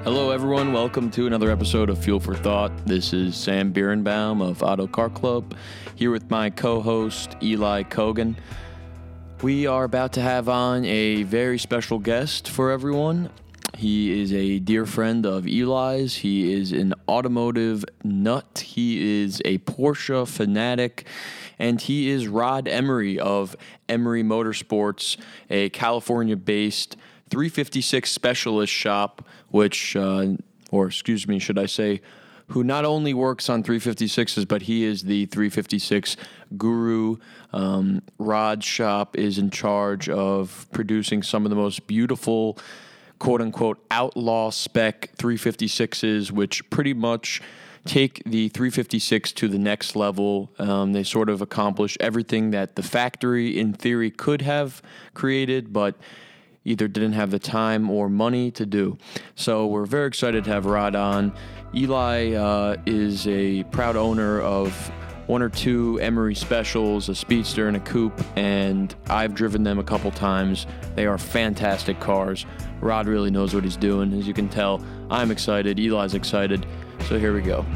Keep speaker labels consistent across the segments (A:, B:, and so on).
A: Hello, everyone. Welcome to another episode of Fuel for Thought. This is Sam Birnbaum of Auto Car Club, here with my co-host, Eli Kogan. We are about to have on a very special guest for everyone. He is a dear friend of Eli's. He is an automotive nut. He is a Porsche fanatic. And he is Rod Emery of Emery Motorsports, a California-based 356 specialist shop, which, should I say, who not only works on 356s, but he is the 356 guru. Rod's shop is in charge of producing some of the most beautiful, quote-unquote, outlaw spec 356s, which pretty much take the 356 to the next level. They sort of accomplish everything that the factory, in theory, could have created, but either didn't have the time or money to do. So we're very excited to have Rod on. Eli is a proud owner of one or two Emery Specials, a Speedster and a Coupe, and I've driven them a couple times. They are fantastic cars. Rod really knows what he's doing. As you can tell, I'm excited. Eli's excited. So here we go.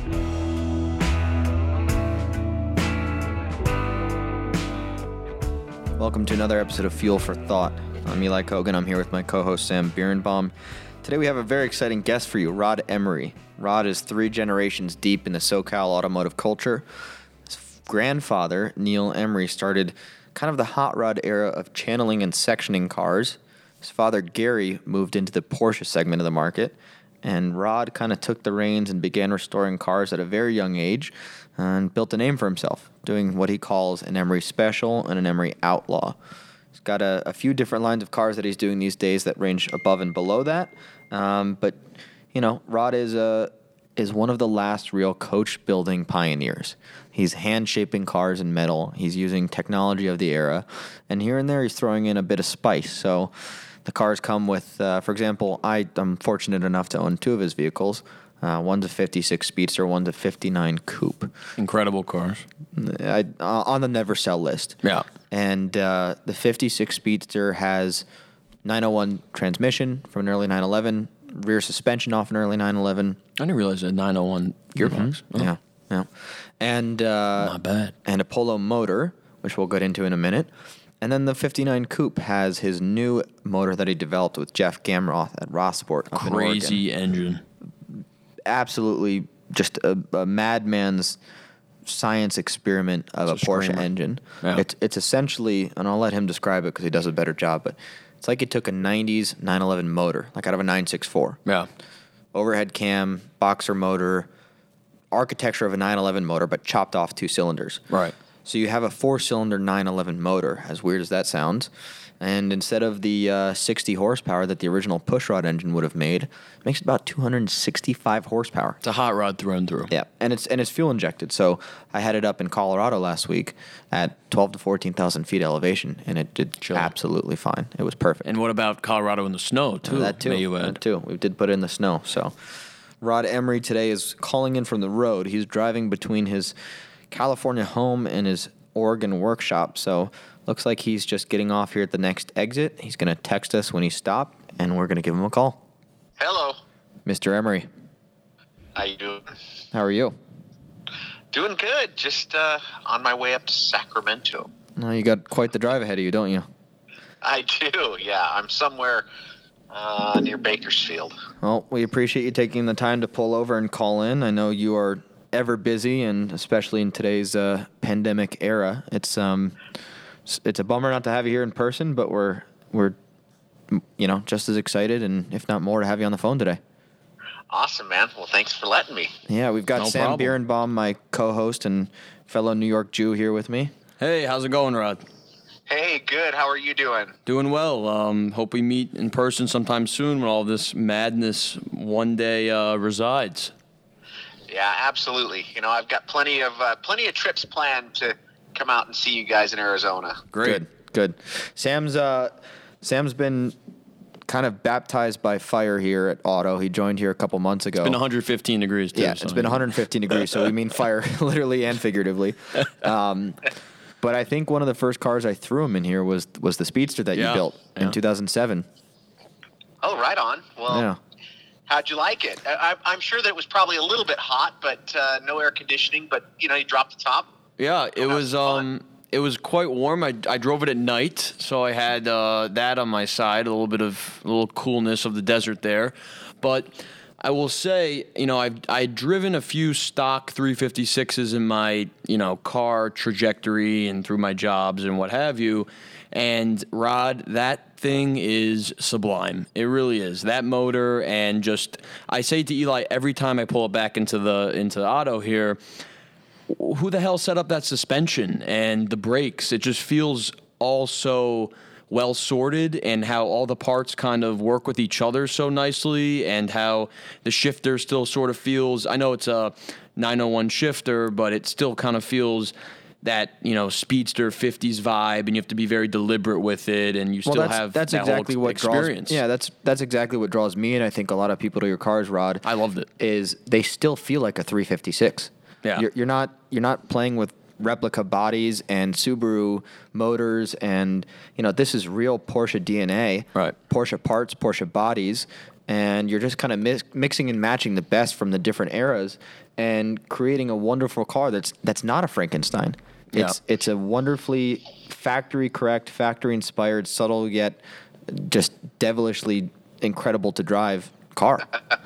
B: Welcome to another episode of Fuel for Thought. I'm Eli Kogan. I'm here with my co-host Sam Birnbaum. Today we have a very exciting guest for you, Rod Emery. Rod is 3 generations deep in the SoCal automotive culture. His grandfather, Neil Emery, started kind of the hot rod era of channeling and sectioning cars. His father, Gary, moved into the Porsche segment of the market, and Rod kind of took the reins and began restoring cars at a very young age and built a name for himself, doing what he calls an Emery Special and an Emery Outlaw. He's got a few different lines of cars that he's doing these days that range above and below that. But, you know, Rod is one of the last real coach-building pioneers. He's hand-shaping cars in metal. He's using technology of the era. And here and there, he's throwing in a bit of spice. So the cars come with, for example, I'm fortunate enough to own 2 of his vehicles. One's a 56 Speedster, one's a 59 Coupe.
A: Incredible cars.
B: On the never sell list.
A: Yeah.
B: And the 56 Speedster has 901 transmission from an early 911, rear suspension off an early 911.
A: I didn't realize a 901 gearbox.
B: Mm-hmm. Oh. Yeah. And
A: not bad.
B: And a Polo motor, which we'll get into in a minute. And then the 59 Coupe has his new motor that he developed with Jeff Gamroth at Rossport up in Oregon.
A: Crazy engine.
B: Absolutely just a madman's science experiment of a Porsche
A: screamer.
B: engine.
A: Yeah.
B: It's essentially, and I'll let him describe it because he does a better job, but it's like he took a 90s 911 motor, like out of a 964.
A: Yeah.
B: Overhead cam, boxer motor, architecture of a 911 motor, but chopped off 2 cylinders.
A: Right.
B: So you have a 4-cylinder 911 motor, as weird as that sounds. And instead of the 60 horsepower that the original pushrod engine would have made, it makes about 265 horsepower.
A: It's a hot rod through and through.
B: Yeah, and it's fuel injected. So I had it up in Colorado last week at 12 to 14,000 feet elevation, and it did absolutely fine. It was perfect.
A: And what about Colorado in the snow, too?
B: That too.
A: May you add.
B: That too. We did put it in the snow. So Rod Emery today is calling in from the road. He's driving between his California home and his Oregon workshop. So looks like he's just getting off here at the next exit. He's going to text us when he stopped, and we're going to give him a call.
C: Hello.
B: Mr. Emery.
C: How you doing?
B: How are you?
C: Doing good. Just on my way up to Sacramento.
B: Well, you got quite the drive ahead of you, don't you?
C: I do, yeah. I'm somewhere near Bakersfield.
B: Well, we appreciate you taking the time to pull over and call in. I know you are ever busy, and especially in today's pandemic era. It's a bummer not to have you here in person, but we're just as excited, and if not more, to have you on the phone today.
C: Awesome, man. Well, thanks for letting me.
B: Yeah, we've got
A: No
B: Sam
A: problem.
B: Birnbaum, my co-host and fellow New York Jew, here with me.
A: Hey, how's it going, Rod?
C: Hey, good. How are you doing?
A: Doing well. Hope we meet in person sometime soon when all this madness one day resides.
C: Yeah, absolutely. You know, I've got plenty of trips planned to come out and see you guys in Arizona.
A: Great.
B: Good. Sam's been kind of baptized by fire here at Auto. He joined here a couple months ago.
A: It's been 115 degrees, too.
B: Yeah, it's been 115 degrees, so we mean fire literally and figuratively. But I think one of the first cars I threw him in here was the Speedster that you built in 2007.
C: Oh, right on. Well,
B: yeah.
C: How'd you like it? I'm sure that it was probably a little bit hot, but no air conditioning. But you dropped the top.
A: Yeah, it was quite warm. I drove it at night, so I had that on my side, a little coolness of the desert there. But I will say, I've driven a few stock 356s in my, car trajectory and through my jobs and what have you. And Rod, that thing is sublime. It really is. That motor, and just, I say to Eli every time I pull it back into the auto here, who the hell set up that suspension and the brakes? It just feels all so well sorted, and how all the parts kind of work with each other so nicely, and how the shifter still sort of feels, I know it's a 901 shifter, but it still kind of feels that, speedster 50s vibe, and you have to be very deliberate with it, and you still have
B: that's
A: that
B: exactly
A: whole
B: what
A: experience.
B: That's exactly what draws me, and I think a lot of people to your cars, Rod.
A: I loved it.
B: Is they still feel like a 356.
A: Yeah.
B: You're not playing with replica bodies and Subaru motors, and this is real Porsche DNA,
A: right?
B: Porsche parts, Porsche bodies, and you're just kind of mixing and matching the best from the different eras and creating a wonderful car that's not a Frankenstein. It's a wonderfully factory correct, factory inspired, subtle yet just devilishly incredible to drive car.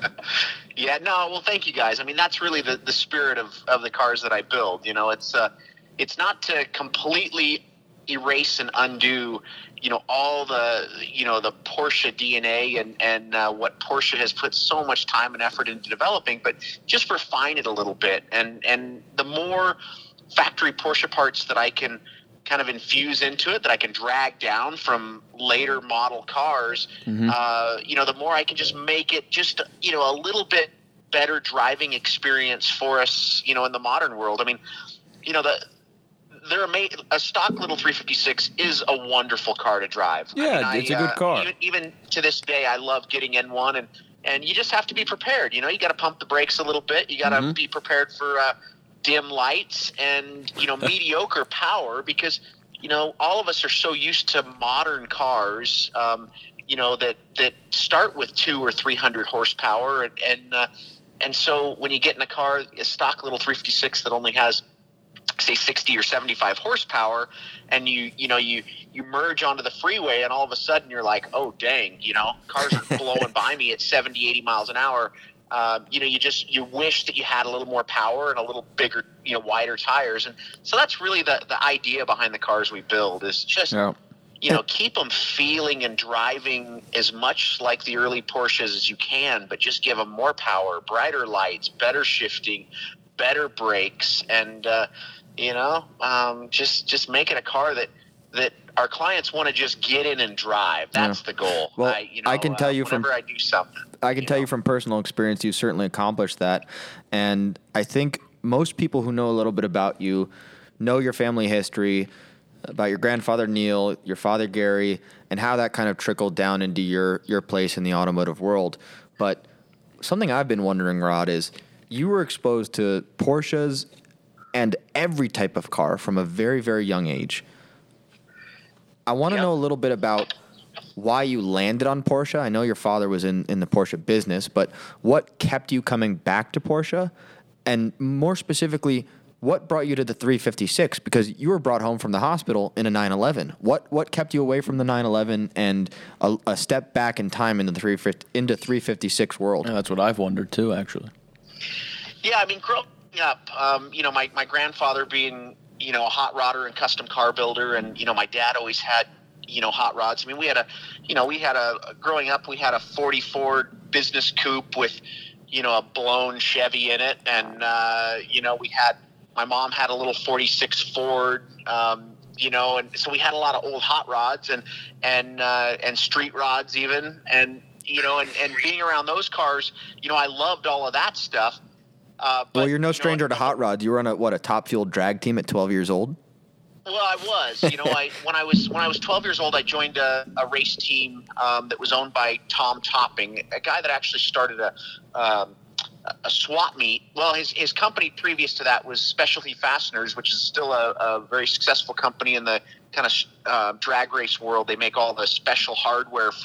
C: Yeah, no, well, thank you guys. I mean, that's really the spirit of the cars that I build. It's not to completely erase and undo, all the Porsche DNA and what Porsche has put so much time and effort into developing, but just refine it a little bit. And the more factory Porsche parts that I can kind of infuse into it, that I can drag down from later model cars, the more I can just make it just, a little bit better driving experience for us, in the modern world. I mean, a stock little 356 is a wonderful car to drive.
A: Yeah, it's a good car.
C: Even to this day, I love getting in one, and you just have to be prepared. You got to pump the brakes a little bit. You got to be prepared for dim lights and, mediocre power, because, all of us are so used to modern cars, that start with 200 or 300 horsepower. And so when you get in a stock little 356 that only has, say, 60 or 75 horsepower, and you merge onto the freeway, and all of a sudden you're like, oh, dang, cars are blowing by me at 70, 80 miles an hour. You wish that you had a little more power and a little bigger, wider tires. And so that's really the idea behind the cars we build, is just, keep them feeling and driving as much like the early Porsches as you can, but just give them more power, brighter lights, better shifting, better brakes, and, just make it a car that our clients want to just get in and drive. That's the goal.
B: Well, I can tell you
C: whenever I do something.
B: I can tell you from personal experience, you certainly accomplished that. And I think most people who know a little bit about you know your family history, about your grandfather Neil, your father Gary, and how that kind of trickled down into your place in the automotive world. But something I've been wondering, Rod, is you were exposed to Porsches and every type of car from a very, very young age. I want to know a little bit about why you landed on Porsche. I know your father was in the Porsche business, but what kept you coming back to Porsche? And more specifically, what brought you to the 356? Because you were brought home from the hospital in a 911. What kept you away from the 911 and a step back in time into the 356 world?
A: Yeah, that's what I've wondered too, actually.
C: Yeah, I mean, growing up, my grandfather being, a hot rodder and custom car builder, and, my dad always had, hot rods. I mean, growing up, we had a 40 Ford business coupe with, a blown Chevy in it. And, my mom had a little 46 Ford, and so we had a lot of old hot rods and street rods even. And, and being around those cars, I loved all of that stuff.
B: Well, you're no stranger to hot rods. You were on a top fuel drag team at 12 years old?
C: Well, I was. When I was 12 years old, I joined a race team that was owned by Tom Topping, a guy that actually started a swap meet. Well, his company previous to that was Specialty Fasteners, which is still a very successful company in the kind of drag race world. They make all the special hardware for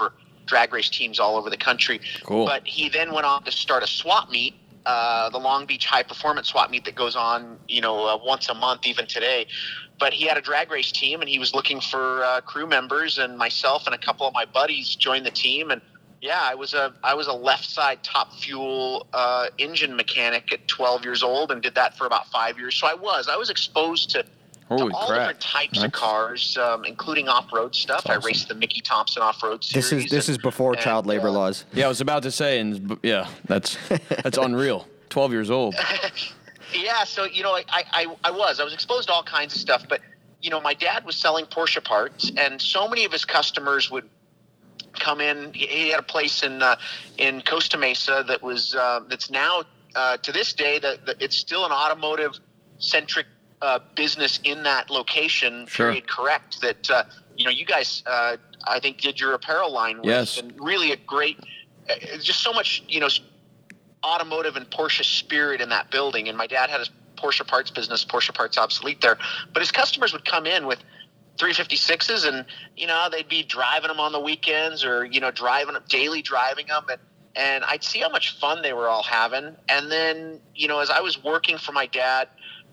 C: drag race teams all over the country.
A: Cool.
C: But he then went on to start a swap meet, the Long Beach High Performance Swap Meet that goes on, once a month, even today. But he had a drag race team, and he was looking for crew members, and myself and a couple of my buddies joined the team. And yeah, I was a left side top fuel engine mechanic at 12 years old, and did that for about 5 years. So I was exposed to all different types of cars, including off-road stuff.
A: Awesome.
C: I raced the Mickey Thompson off-road series.
B: This is before child labor laws.
A: Yeah, I was about to say, and yeah, that's unreal. 12 years old.
C: Yeah, so I was exposed to all kinds of stuff, but my dad was selling Porsche parts, and so many of his customers would come in. He had a place in Costa Mesa that was that's now to this day that it's still an automotive centric business in that location.
A: Sure.
C: Period. Correct. That you guys I think did your apparel line with,
A: yes,
C: and really a great, just so much automotive and Porsche spirit in that building. And my dad had his Porsche parts business, Porsche Parts Obsolete there. But his customers would come in with 356s, and they'd be driving them on the weekends, or daily driving them, and I'd see how much fun they were all having. And then as I was working for my dad,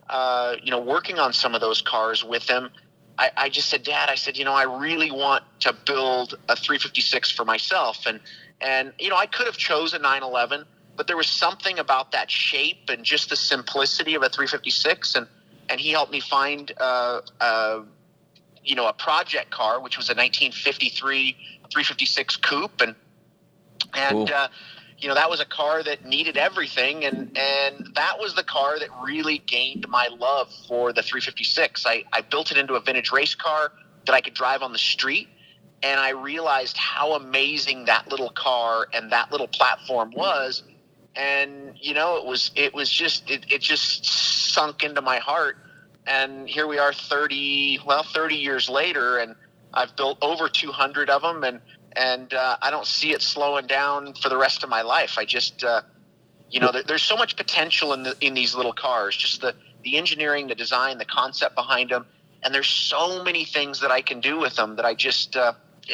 C: working on some of those cars with him, I just said, Dad, I really want to build a 356 for myself. And I could have chosen a 911, but there was something about that shape and just the simplicity of a 356. And he helped me find, a project car, which was a 1953 356 coupe. And
A: cool.
C: That was a car that needed everything. And that was the car that really gained my love for the 356. I built it into a vintage race car that I could drive on the street. And I realized how amazing that little car and that little platform was. And, it just sunk into my heart. And here we are 30 years later, and I've built over 200 of them, and I don't see it slowing down for the rest of my life. I just, there's so much potential in these little cars, just the engineering, the design, the concept behind them. And there's so many things that I can do with them that I just, I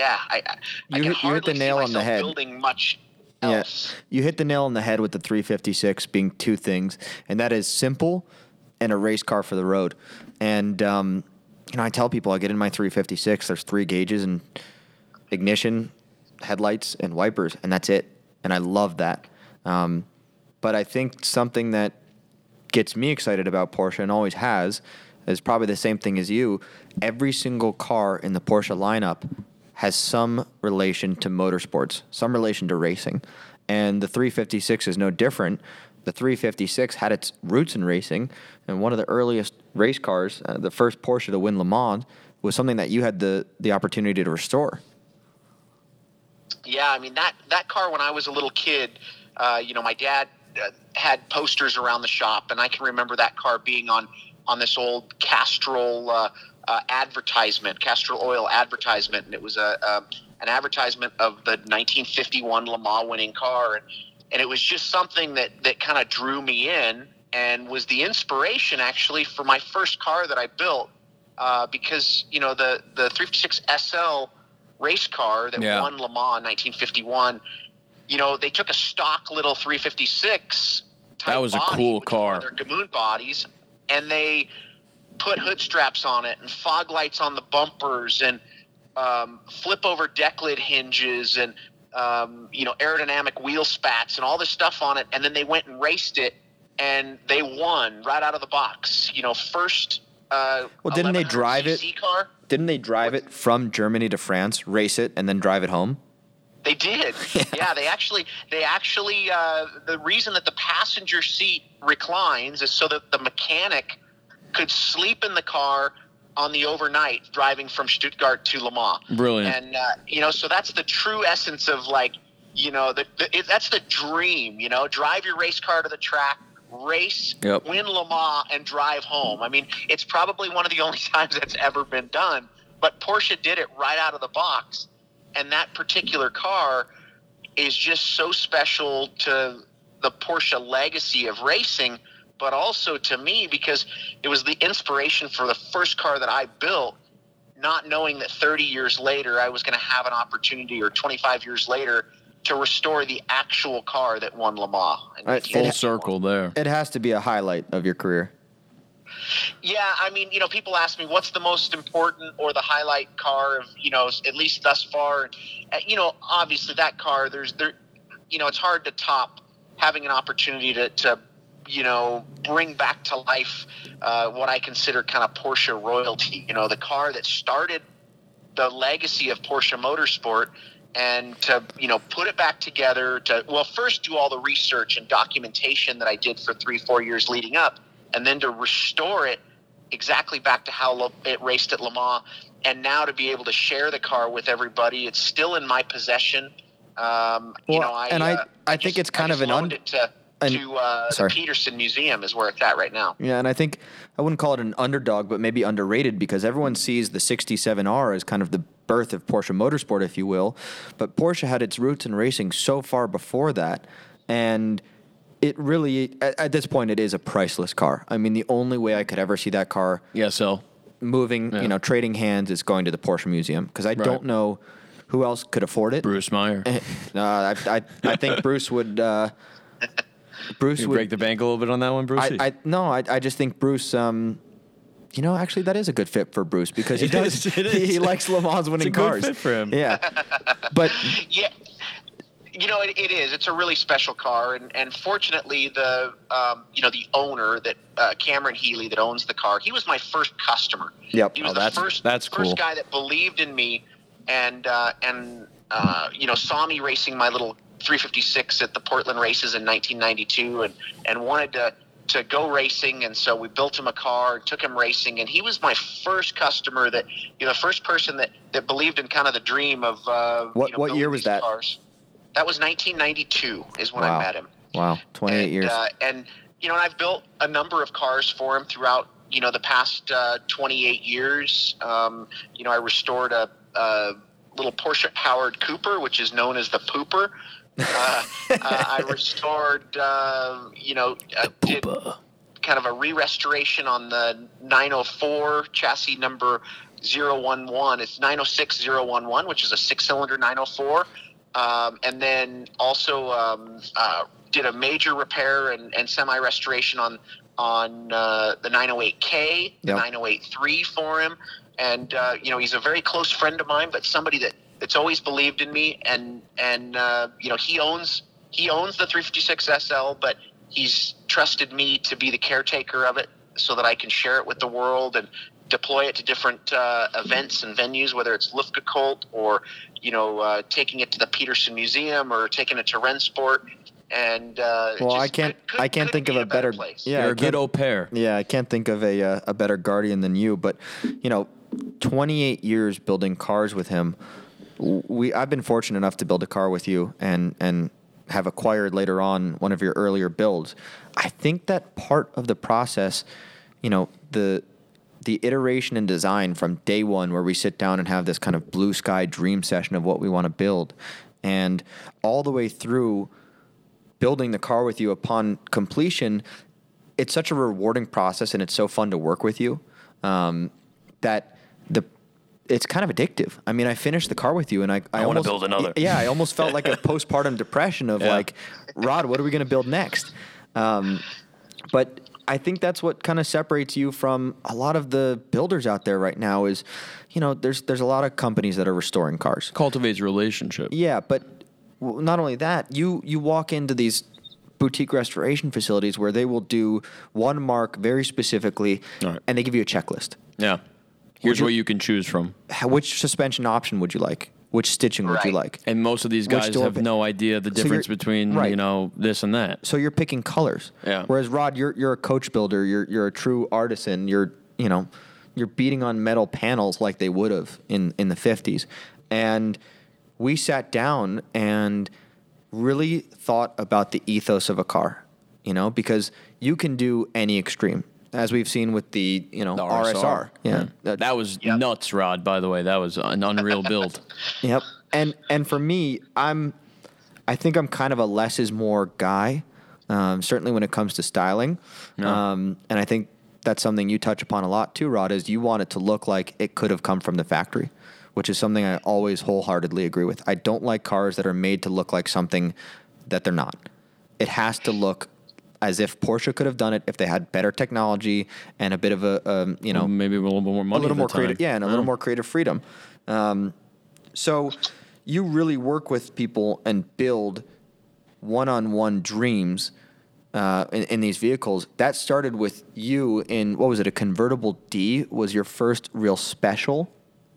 C: can hardly see myself building much else.
B: Yeah, you hit the nail on the head with the 356 being two things, and that is simple and a race car for the road. And, I tell people I get in my 356, there's 3 gauges and ignition, headlights, and wipers, and that's it. And I love that. But I think something that gets me excited about Porsche, and always has, is probably the same thing as you. Every single car in the Porsche lineup has some relation to motorsports, some relation to racing. And the 356 is no different. The 356 had its roots in racing, and one of the earliest race cars, the first Porsche to win Le Mans, was something that you had the opportunity to restore.
C: Yeah, I mean, that car, when I was a little kid, my dad had posters around the shop, and I can remember that car being on this old Castrol advertisement, Castrol oil advertisement, and it was an advertisement of the 1951 Le Mans winning car, and it was just something that kind of drew me in, and was the inspiration actually for my first car that I built, because the 356 SL race car that won Le Mans in 1951, they took a stock little 356 type
A: that was
C: body,
A: a cool car,
C: their Gamoon bodies, and they put hood straps on it and fog lights on the bumpers and flip over deck lid hinges and aerodynamic wheel spats and all this stuff on it. And then they went and raced it, and they won right out of the box. First.
B: Didn't they drive it?
C: Car.
B: Didn't they drive it from Germany to France, race it, and then drive it home?
C: They did. Yeah, they actually. The reason that the passenger seat reclines is so that the mechanic could sleep in the car on the overnight driving from Stuttgart to Le Mans.
A: Brilliant.
C: And so that's the true essence of that's the dream. Drive your race car to the track, race, win Le Mans, and drive home. I mean, it's probably one of the only times that's ever been done, but Porsche did it right out of the box. And that particular car is just so special to the Porsche legacy of racing, but also to me because it was the inspiration for the first car that I built. not knowing that 30 years later I was going to have an opportunity, or 25 years later, to restore the actual car that won Le Mans.
A: Full circle there.
B: It has to be a highlight of your career.
C: Yeah, I mean, people ask me what's the most important or the highlight car of, at least thus far. Obviously that car, it's hard to top having an opportunity to bring back to life what I consider kind of Porsche royalty. The car that started the legacy of Porsche Motorsport, and to put it back together, first do all the research and documentation that I did for 3-4 years leading up, and then to restore it exactly back to how it raced at Le Mans, and now to be able to share the car with everybody. It's still in my possession. I think it's kind of an loaned it to the Peterson Museum is where it's at right now.
B: Yeah, and I think I wouldn't call it an underdog, but maybe underrated, because everyone sees the 67R as kind of the birth of Porsche Motorsport, if you will. But Porsche had its roots in racing so far before that, and it really, at this point, it is a priceless car. I mean, the only way I could ever see that car moving, trading hands is going to the Porsche Museum, because I don't know who else could afford it.
A: Bruce Meyer.
B: I think Bruce would... Bruce
A: would break the bank a little bit on that one, Bruce.
B: I just think Bruce. Actually, that is a good fit for Bruce, because he does. He likes Le Mans winning cars.
A: It's a good fit for him.
B: Yeah, but
C: yeah, it is. It's a really special car, and fortunately, the owner, that Cameron Healy, that owns the car, he was my first customer.
B: Yep.
C: He was the first guy that believed in me, and saw me racing my little 356 at the Portland races in 1992, and wanted to go racing, and so we built him a car, took him racing, and he was my first customer, that the first person that believed in kind of the dream of
B: what year was that?
C: Cars. That was 1992 is when I met him.
B: Wow, 28 years.
C: And I've built a number of cars for him throughout the past 28 years. I restored a little Porsche powered Cooper, which is known as the Pooper. I restored, did kind of a re-restoration on the 904 chassis number 011. It's 906011, which is a 6-cylinder 904. And then also did a major repair and semi-restoration on the 908K, the 9083 for him. And, he's a very close friend of mine, but somebody that's always believed in me, and he owns the 356 SL, but he's trusted me to be the caretaker of it so that I can share it with the world and deploy it to different events and venues, whether it's Lufkakult or taking it to the Peterson Museum or taking it to Rennsport. And
B: I can't think of a better place. Yeah,
A: you're a good au pair.
B: Yeah, I can't think of a better guardian than you. But 28 years building cars with him. I've been fortunate enough to build a car with you and have acquired later on one of your earlier builds. I think that part of the process, the iteration and design from day one, where we sit down and have this kind of blue sky dream session of what we want to build, and all the way through building the car with you upon completion, it's such a rewarding process, and it's so fun to work with you that it's kind of addictive. I mean, I finished the car with you, and I
A: want to build another.
B: Yeah, I almost felt like a postpartum depression of like, Rod, what are we going to build next? But I think that's what kind of separates you from a lot of the builders out there right now is, there's a lot of companies that are restoring cars.
A: Cultivates a relationship.
B: Yeah, but not only that, you walk into these boutique restoration facilities where they will do one mark very specifically, and they give you a checklist.
A: Yeah. Here's what you can choose from.
B: Which suspension option would you like? Which stitching would you like?
A: And most of these guys have no idea the difference between this and that.
B: So you're picking colors.
A: Yeah.
B: Whereas Rod, you're a coach builder. You're a true artisan. You're beating on metal panels like they would have in the 50s. And we sat down and really thought about the ethos of a car. Because you can do any extreme. As we've seen with the RSR.
A: Yeah. That was nuts, Rod, by the way. That was an unreal build.
B: Yep. And for me, I think I'm kind of a less is more guy, certainly when it comes to styling. Yeah. And I think that's something you touch upon a lot too, Rod, is you want it to look like it could have come from the factory, which is something I always wholeheartedly agree with. I don't like cars that are made to look like something that they're not. It has to look as if Porsche could have done it if they had better technology and a bit of
A: maybe a little bit more money,
B: a little more creative, and a little more creative freedom. So you really work with people and build one-on-one dreams in these vehicles. That started with you in, what was it, a convertible D was your first real special?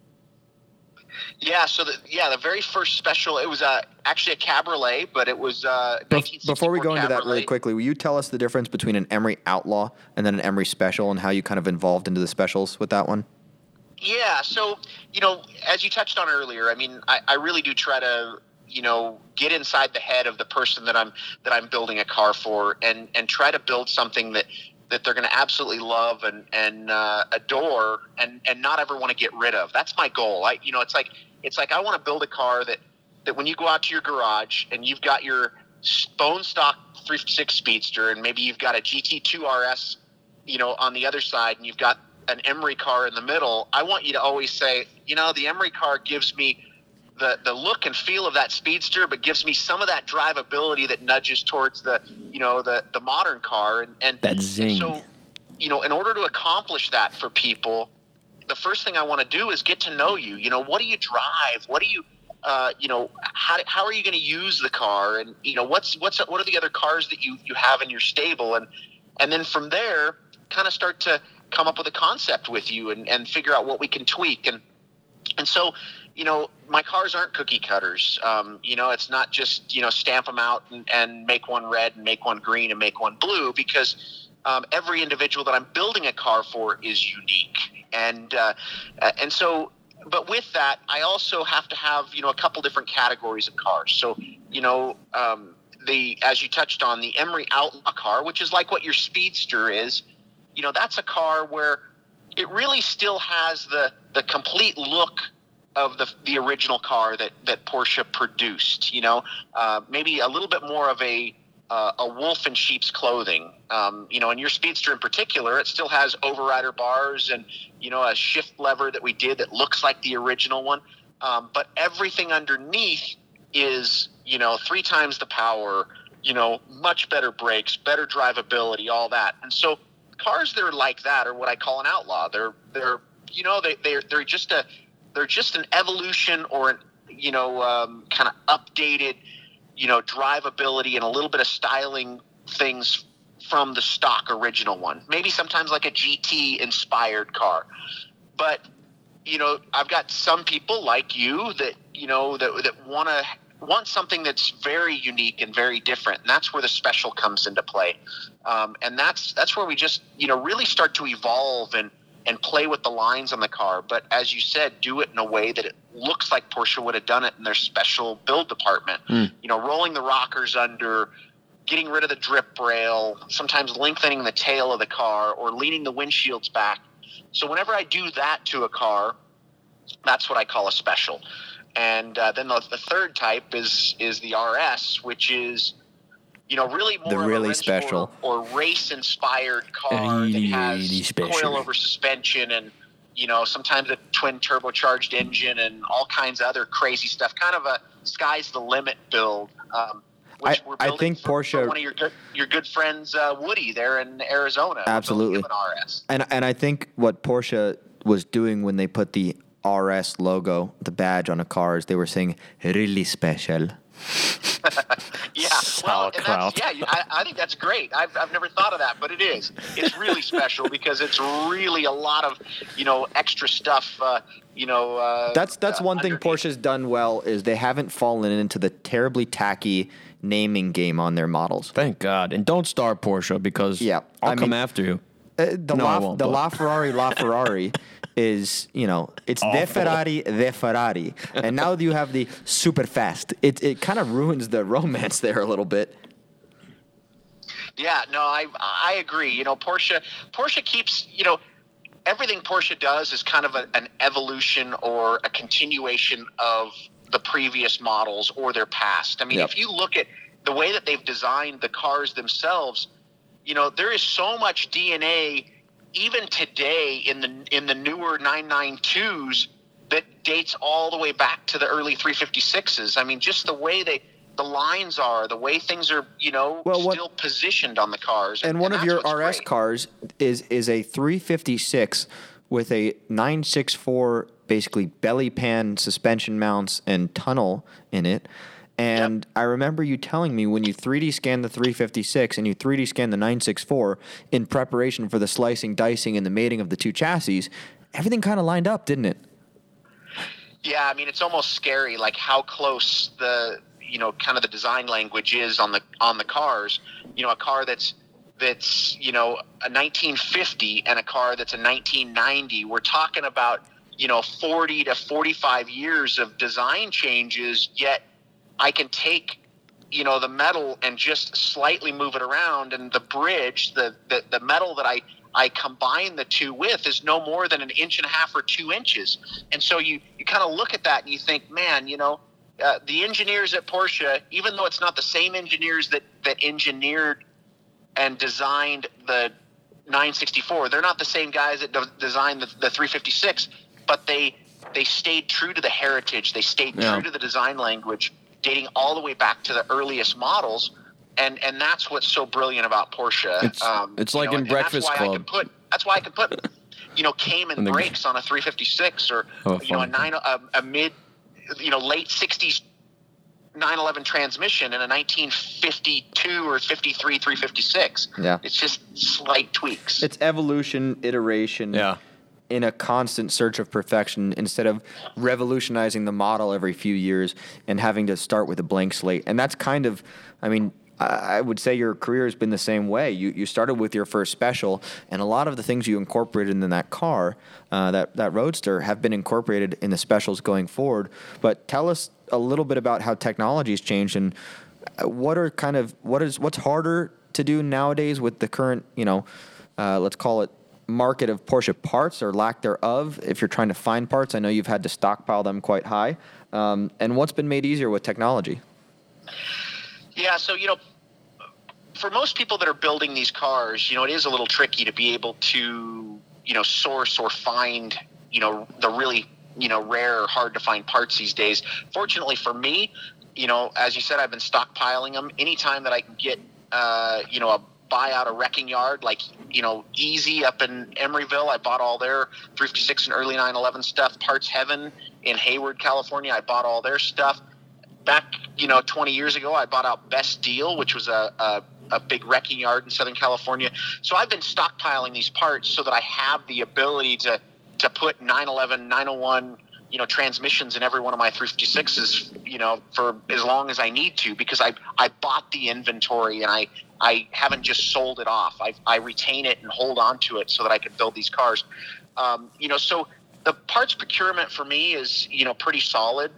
C: Yeah, so the very first special, it was actually a Cabriolet, but it was 1964
B: Before we go into that really
C: Cabriolet.
B: quickly, will you tell us the difference between an Emery Outlaw and then an Emery Special and how you kind of involved into the specials with that one?
C: Yeah, so, as you touched on earlier, I mean, I really do try to, get inside the head of the person that I'm building a car for and try to build something that they're going to absolutely love and adore and not ever want to get rid of. That's my goal. It's like I want to build a car that when you go out to your garage and you've got your bone stock 3.6 Speedster and maybe you've got a GT2 RS, on the other side and you've got an Emery car in the middle, I want you to always say, the Emery car gives me the look and feel of that Speedster, but gives me some of that drivability that nudges towards the modern car. And
A: that zing.
C: And so, in order to accomplish that for people, the first thing I want to do is get to know you. What do you drive? What do you, how are you going to use the car? And, what are the other cars that you have in your stable? And then from there, kind of start to come up with a concept with you and figure out what we can tweak. And so, my cars aren't cookie cutters. It's not just, stamp them out and make one red and make one green and make one blue, because every individual that I'm building a car for is unique. And so, but with that, I also have to have, a couple different categories of cars. So, as you touched on, the Emery Outlaw car, which is like what your Speedster is, that's a car where it really still has the complete look of the original car that Porsche produced. Maybe a little bit more of a wolf in sheep's clothing. In your Speedster in particular, it still has overrider bars and a shift lever that we did that looks like the original one. But everything underneath is 3 times the power. Much better brakes, better drivability, all that. And so cars that are like that are what I call an outlaw. They're just an evolution or an kind of updated drivability and a little bit of styling things from the stock original one. Maybe sometimes like a GT inspired car. But I've got some people like you that that want something that's very unique and very different, and that's where the special comes into play. And that's where we just really start to evolve and play with the lines on the car. But as you said, do it in a way that it looks like Porsche would have done it in their special build department. Rolling the rockers under, getting rid of the drip rail, sometimes lengthening the tail of the car or leaning the windshields back. So whenever I do that to a car, that's what I call a special. And then the third type is the RS, which is really more
B: The
C: of
B: really
C: a
B: special.
C: or race-inspired car that has coil-over suspension and, sometimes a twin turbocharged engine and all kinds of other crazy stuff. Kind of a sky's the limit build, which we're building
B: I think
C: for
B: Porsche,
C: one of your good friends, Woody, there in Arizona.
B: Absolutely.
C: An RS.
B: And I think what Porsche was doing when they put the RS logo, the badge on a car, is they were saying really special.
C: Yeah, well, and I think that's great. I've never thought of that, but it is. It's really special because it's really a lot of extra stuff.
B: That's one thing
C: underneath.
B: Porsche's done well is they haven't fallen into the terribly tacky naming game on their models.
A: Thank God. And don't start Porsche because I'll come after you.
B: La Ferrari is, it's
A: Awful.
B: the Ferrari. And now you have the super fast. It kind of ruins the romance there a little bit.
C: Yeah, no, I agree. Porsche keeps, everything Porsche does is kind of an evolution or a continuation of the previous models or their past. I mean, if you look at the way that they've designed the cars themselves, there is so much DNA even today in the newer 992s, that dates all the way back to the early 356s. I mean, just the way the lines are, the way things are, still positioned on the cars.
B: And one of your RS
C: great.
B: cars is a 356 with a 964 basically belly pan suspension mounts and tunnel in it. And I remember you telling me when you 3D scanned the 356 and you 3D scanned the 964 in preparation for the slicing, dicing, and the mating of the two chassis, everything kind of lined up, didn't it?
C: Yeah, I mean, it's almost scary, like how close the kind of the design language is on the cars. A car that's a 1950 and a car that's a 1990. We're talking about 40 to 45 years of design changes. Yet I can take the metal and just slightly move it around, and the bridge, the metal that I combine the two with is no more than 1.5 inches or 2 inches. And so you kind of look at that and you think, man, the engineers at Porsche, even though it's not the same engineers that engineered and designed the 964, they're not the same guys that designed the 356, but they stayed true to the heritage. They stayed true to the design language, dating all the way back to the earliest models. And that's what's so brilliant about Porsche.
A: It's like in Breakfast Club.
C: That's why I could put Cayman brakes on a 356 or a mid late 60s 911 transmission in a 1952 or 53 356.
B: Yeah.
C: It's just slight tweaks.
B: It's evolution, iteration.
A: Yeah.
B: In a constant search of perfection instead of revolutionizing the model every few years and having to start with a blank slate. And that's kind of, I would say your career has been the same way. You started with your first special, and a lot of the things you incorporated in that car, that Roadster, have been incorporated in the specials going forward. But tell us a little bit about how technology's changed and what's harder to do nowadays with the current, let's call it market of Porsche parts or lack thereof. If you're trying to find parts, I know you've had to stockpile them quite high. And what's been made easier with technology?
C: Yeah, so, for most people that are building these cars, it is a little tricky to be able to, source or find, the really, rare, hard to find parts these days. Fortunately for me, as you said, I've been stockpiling them. Anytime that I can get, buy out a wrecking yard, like, Easy up in Emeryville, I bought all their 356 and early 911 stuff. Parts Heaven in Hayward, California, I bought all their stuff. Back, 20 years ago, I bought out Best Deal, which was a big wrecking yard in Southern California. So I've been stockpiling these parts so that I have the ability to put 911, 901, transmissions in every one of my 356s, for as long as I need to, because I bought the inventory and I haven't just sold it off. I retain it and hold on to it so that I can build these cars. So the parts procurement for me is, pretty solid.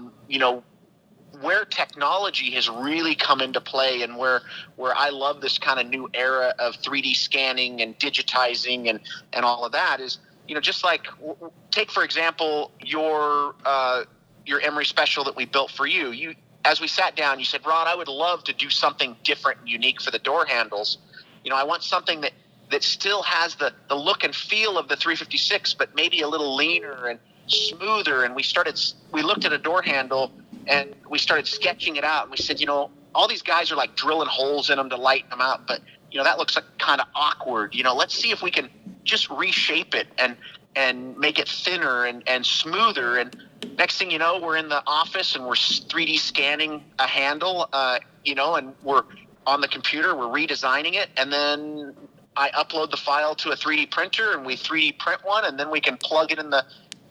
C: Where technology has really come into play and where I love this kind of new era of 3D scanning and digitizing and all of that is, just like take, for example, your Emery special that we built for you. As we sat down, you said, Ron, I would love to do something different and unique for the door handles. I want something that still has the look and feel of the 356, but maybe a little leaner and smoother. And we looked at a door handle and we started sketching it out. And we said, all these guys are like drilling holes in them to lighten them out. But, that looks like kind of awkward. Let's see if we can just reshape it and make it thinner and smoother. And next thing you know, we're in the office and we're 3D scanning a handle, and we're on the computer, we're redesigning it. And then I upload the file to a 3D printer and we 3D print one, and then we can plug it in the,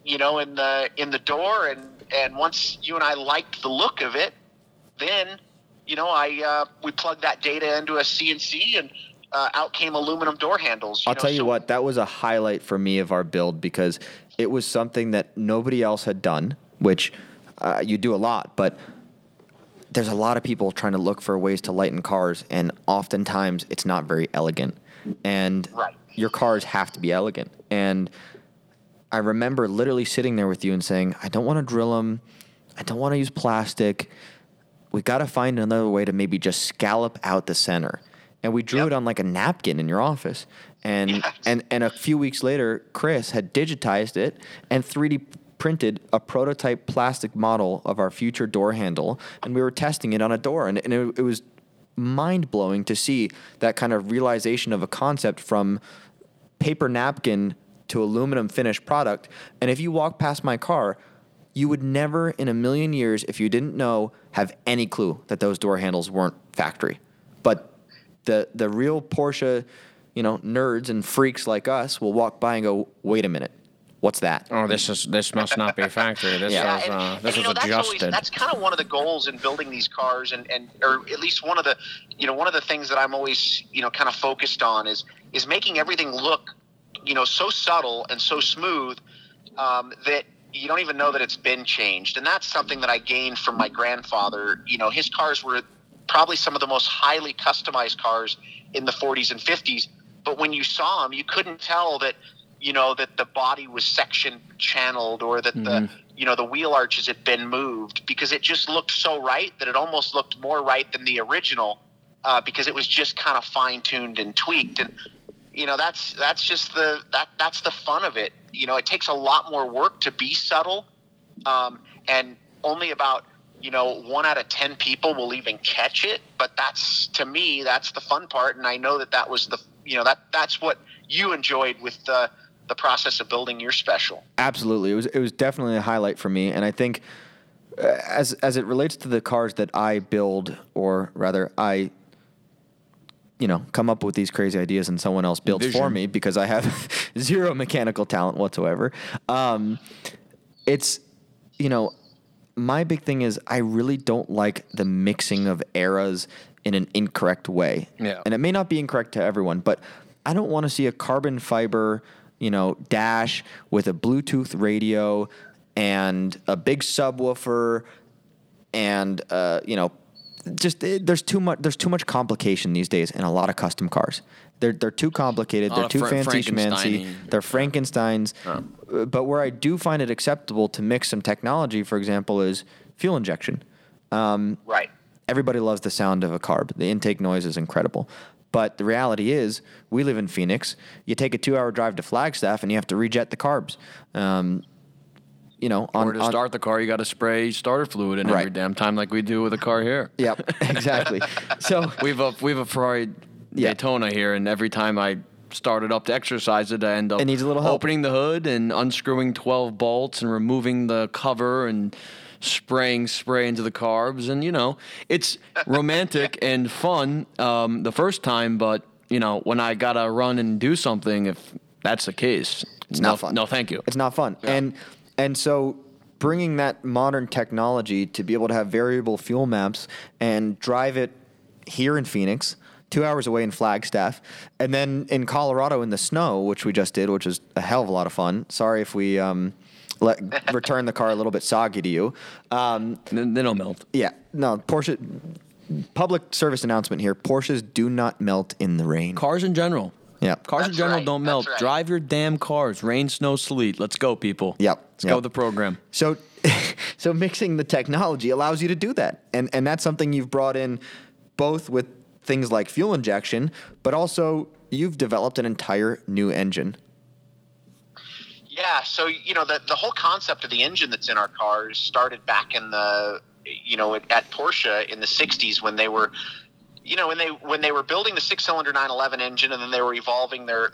C: in the door. And once you and I liked the look of it, then, we plugged that data into a CNC and out came aluminum door handles.
B: I'll tell you what, that was a highlight for me of our build because it was something that nobody else had done, which you do a lot, but there's a lot of people trying to look for ways to lighten cars, and oftentimes it's not very elegant. And your cars have to be elegant. And I remember literally sitting there with you and saying, I don't want to drill them. I don't want to use plastic. We got to find another way to maybe just scallop out the center. and we drew it on like a napkin in your office. And a few weeks later, Chris had digitized it and 3D printed a prototype plastic model of our future door handle, and we were testing it on a door, and it was mind-blowing to see that kind of realization of a concept from paper napkin to aluminum finished product. And if you walk past my car, you would never in a million years, if you didn't know, have any clue that those door handles weren't factory. But the real Porsche, nerds and freaks like us will walk by and go, wait a minute, what's that?
A: Oh, this must not be factory. This is adjusted.
C: That's kind of one of the goals in building these cars, and or at least one of the things that I'm always kind of focused on is making everything look so subtle and so smooth that you don't even know that it's been changed. And that's something that I gained from my grandfather. His cars were probably some of the most highly customized cars in the 40s and 50s. But when you saw them, you couldn't tell that, that the body was section channeled, or that the wheel arches had been moved, because it just looked so right that it almost looked more right than the original, because it was just kind of fine tuned and tweaked. And, that's the fun of it. It takes a lot more work to be subtle. And only about, 1 out of 10 people will even catch it. But to me, that's the fun part. And I know that was that's what you enjoyed with the process of building your special.
B: Absolutely. It was definitely a highlight for me. And I think as it relates to the cars that I build, or rather I come up with these crazy ideas and someone else builds for me, because I have zero mechanical talent whatsoever. It's, my big thing is I really don't like the mixing of eras in an incorrect way.
A: Yeah.
B: And it may not be incorrect to everyone, but I don't want to see a carbon fiber, dash with a Bluetooth radio and a big subwoofer and, there's too much complication these days in a lot of custom cars. They're too complicated. They're too fancy schmancy. They're Frankensteins. Oh. But where I do find it acceptable to mix some technology, for example, is fuel injection.
C: Right.
B: Everybody loves the sound of a carb. The intake noise is incredible. But the reality is, we live in Phoenix. You take a 2-hour drive to Flagstaff, and you have to rejet the carbs.
A: Or to start the car, you got to spray starter fluid in every damn time, like we do with a car here.
B: Yep, exactly. So
A: we've a Ferrari Daytona here, and every time I start it up to exercise it, I end up opening the hood and unscrewing 12 bolts and removing the cover and spraying spray into the carbs. And, it's romantic and fun the first time, but, when I got to run and do something, if that's the case,
B: it's not fun.
A: No, thank you.
B: It's not fun. Yeah. And so bringing that modern technology to be able to have variable fuel maps and drive it here in Phoenix, 2 hours away in Flagstaff, and then in Colorado in the snow, which we just did, which was a hell of a lot of fun. Sorry if we return the car a little bit soggy to you.
A: They don't melt.
B: Yeah. No, Porsche, public service announcement here, Porsches do not melt in the rain.
A: Cars in general.
B: Yeah.
A: Cars in general don't melt.
C: Right.
A: Drive your damn cars. Rain, snow, sleet. Let's go, people.
B: Yep.
A: Let's go with the program.
B: So mixing the technology allows you to do that. And that's something you've brought in both with things like fuel injection, but also you've developed an entire new engine.
C: Yeah. So, the whole concept of the engine that's in our cars started back in the, at Porsche in the 60s when they were, when they were building the 6-cylinder 911 engine, and then they were evolving their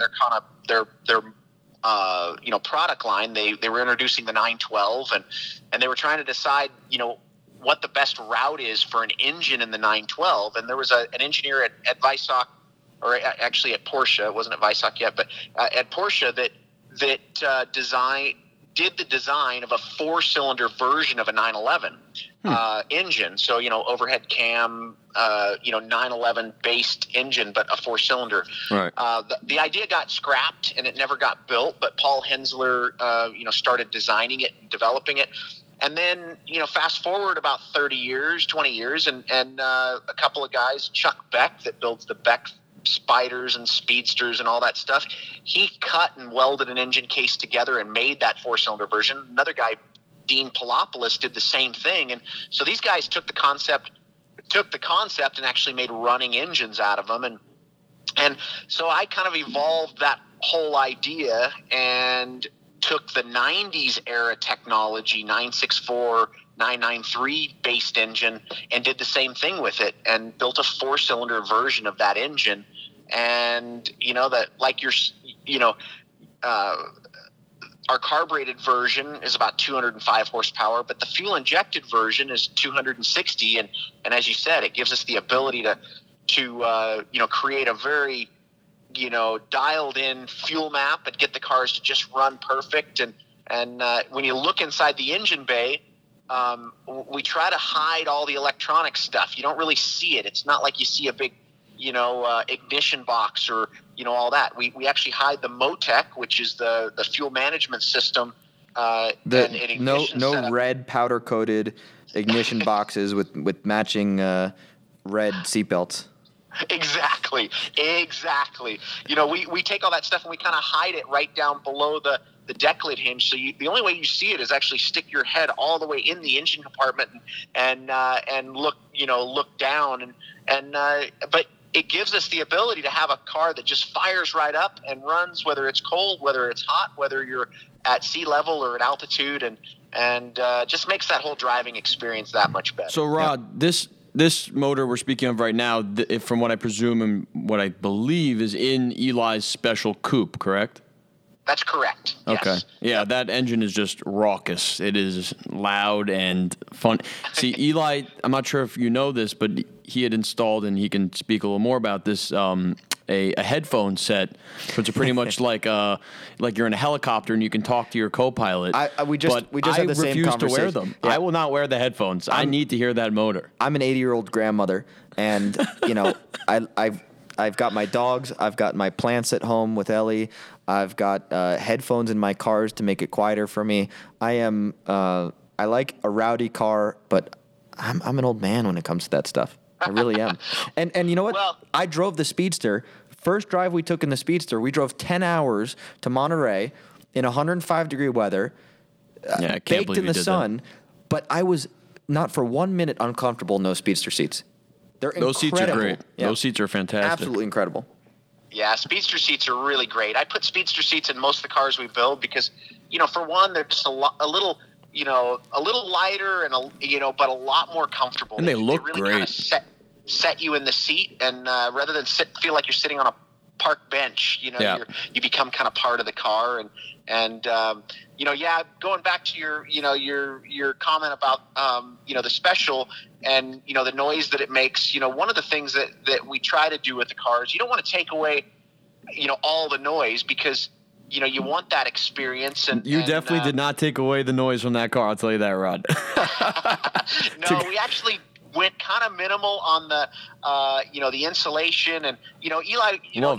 C: product line. They were introducing the 912, and they were trying to decide, what the best route is for an engine in the 912. And there was an engineer at Weissach, or actually at Porsche, it wasn't at Weissach yet, but at Porsche that did the design of a 4-cylinder version of a 911 engine. So, overhead cam, 911 based engine, but a 4-cylinder.
A: Right.
C: The idea got scrapped and it never got built, but Paul Hensler, started designing it and developing it. And then, fast forward about 20 years, and a couple of guys, Chuck Beck, that builds the Beck Spiders and Speedsters and all that stuff, he cut and welded an engine case together and made that 4-cylinder version. Another guy, Dean Palopoulos, did the same thing. And so these guys took the concept and actually made running engines out of them. And so I kind of evolved that whole idea and took the 90s era technology, 964, 993 based engine, and did the same thing with it and built a 4-cylinder version of that engine. And, our carbureted version is about 205 horsepower, but the fuel injected version is 260. And as you said, it gives us the ability to create a very, dialed in fuel map and get the cars to just run perfect. And when you look inside the engine bay, we try to hide all the electronic stuff. You don't really see it. It's not like you see a big, ignition box or, all that. We actually hide the Motec, which is the fuel management system.
B: No red powder coated ignition boxes with matching red seatbelts.
C: Exactly. We take all that stuff and we kind of hide it right down below the deck lid hinge. So the only way you see it is actually stick your head all the way in the engine compartment and look down but it gives us the ability to have a car that just fires right up and runs, whether it's cold, whether it's hot, whether you're at sea level or at altitude, and just makes that whole driving experience that much better.
A: So, Rod, this motor we're speaking of right now, from what I presume and what I believe, is in Eli's special coupe, correct?
C: That's correct.
A: Okay.
C: Yes.
A: Yeah, that engine is just raucous. It is loud and fun. See, Eli, I'm not sure if you know this, but he had installed, and he can speak a little more about this, a headphone set, which are pretty much like you're in a helicopter and you can talk to your co-pilot.
B: We just had the same conversation.
A: I refuse to wear them. Yeah. I will not wear the headphones. I need to hear that motor.
B: I'm an 80-year-old grandmother, and I've got my dogs. I've got my plants at home with Ellie. I've got headphones in my cars to make it quieter for me. I like a rowdy car, but I'm an old man when it comes to that stuff. I really am. And you know what?
C: Well,
B: I drove the Speedster. First drive we took in the Speedster, we drove 10 hours to Monterey in 105-degree weather, baked in the sun, but I was not for 1 minute uncomfortable in those Speedster seats. They're incredible.
A: Those seats are great. Yeah. Those seats are fantastic.
B: Absolutely incredible.
C: Yeah, Speedster seats are really great. I put Speedster seats in most of the cars we build because, for one, they're just a little lighter and but a lot more comfortable.
A: And they look
C: really
A: great.
C: Kind of set you in the seat, and rather than feel like you're sitting on a park bench, you become kind of part of the car. And going back to your comment about the special and the noise that it makes. One of the things that we try to do with the cars, you don't want to take away all the noise because you want that experience. And
A: you definitely did not take away the noise from that car. I'll tell you that, Rod.
C: No, we actually went kind of minimal on the the insulation, and Eli,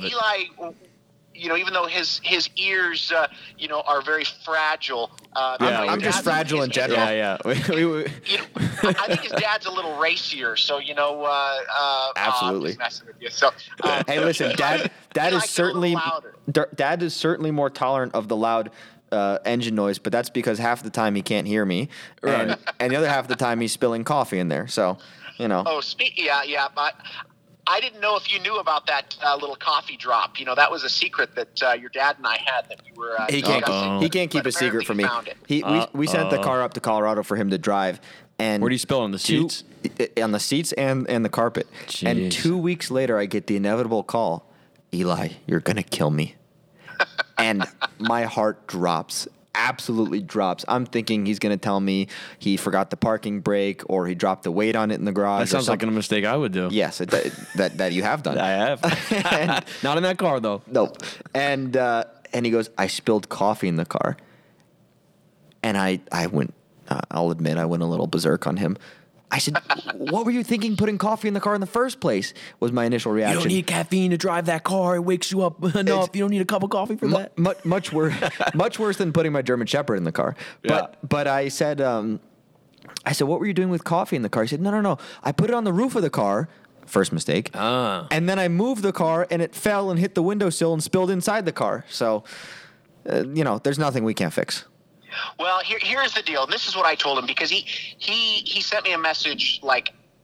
C: even though his ears are very fragile.
B: I'm just fragile in general.
A: Yeah.
C: I think his dad's a little racier, so
B: absolutely.
C: I'm just messing with you. So
B: hey, listen, dad is certainly more tolerant of the loud engine noise, but that's because half the time he can't hear me, and the other half of the time he's spilling coffee in there. So,
C: Oh, yeah. But I didn't know if you knew about that little coffee drop. That was a secret that your dad and I had that we were.
B: He can't keep a secret from me. We sent the car up to Colorado for him to drive. And
A: where do you spill on the seats?
B: On the seats and the carpet.
A: Jeez.
B: And 2 weeks later, I get the inevitable call, Eli, you're gonna kill me. And my heart drops. Absolutely drops. I'm thinking he's going to tell me he forgot the parking brake or he dropped the weight on it in the garage.
A: That sounds like a mistake I would do.
B: Yes, that you have done.
A: I have. Not in that car, though.
B: No. And he goes, I spilled coffee in the car. And I went, I'll admit, I went a little berserk on him. I said, what were you thinking putting coffee in the car in the first place? Was my initial reaction.
A: You don't need caffeine to drive that car. It wakes you up enough. You don't need a cup of coffee for that.
B: Much worse than putting my German Shepherd in the car. But I said, what were you doing with coffee in the car? He said, no. I put it on the roof of the car. First mistake. And then I moved the car and it fell and hit the windowsill and spilled inside the car. So, there's nothing we can't fix.
C: Well, here's the deal. And this is what I told him because he sent me a message like